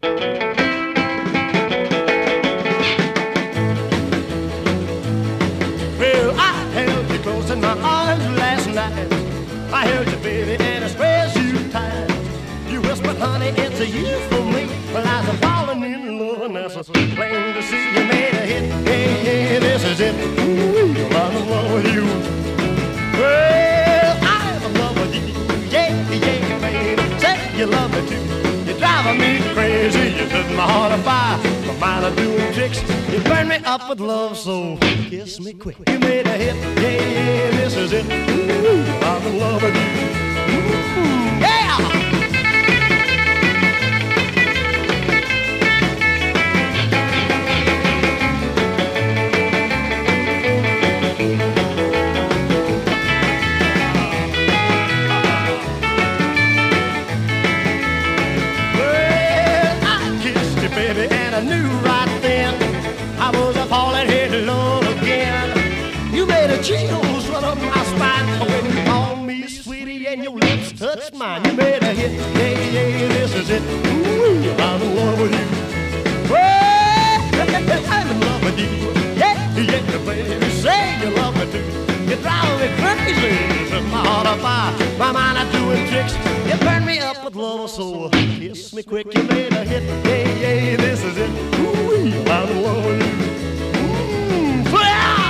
Well, I held you close in my arms last night. I held you, baby, and I squeezed you tight. You whispered, honey, it's a you for me. Well, I was falling in love, and that's so plain to see. You made a hit, yeah, yeah, this is it. Ooh, I'm in love with you. Well, I'm in love with you, yeah, yeah, baby. Say you love me too. You're driving me crazy. You set my heart on fire. My mind are doing tricks. You burn me up with love, so kiss me quick. You made a hit, yeah, yeah, this is it. Ooh, I'm in love with you. Ooh, yeah! Baby, and I knew right then I was falling headlong again. You made a chills run up my spine when you called me sweetie and your lips touched mine. You made a hit, yeah, yeah, this is it. Ooh, I'm in love with you. Well, I'm in love with you. Yeah, yeah, baby, say you love me too. You drive me crazy, set my heart on fire. My mind are doing tricks. You burn me up with love, so kiss me quick. You made a hit, yeah, yeah, this is it. Ooh, I'm in love with you. Ooh, yeah!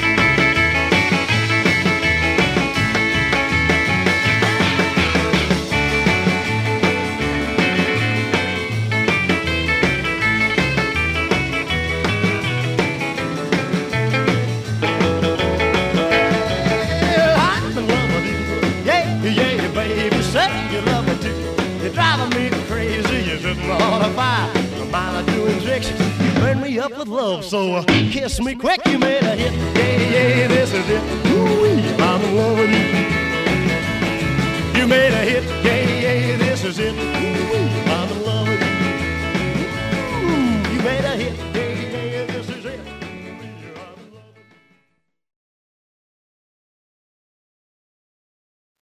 I'm in love with you, yeah, yeah, baby, say you love me too. You're driving me crazy, you set my heart on fire. My mind are doing tricks, you burn me up with love, so kiss me quick. You made a hit, yeah, yeah, this is it. Ooh, I'm in love with you.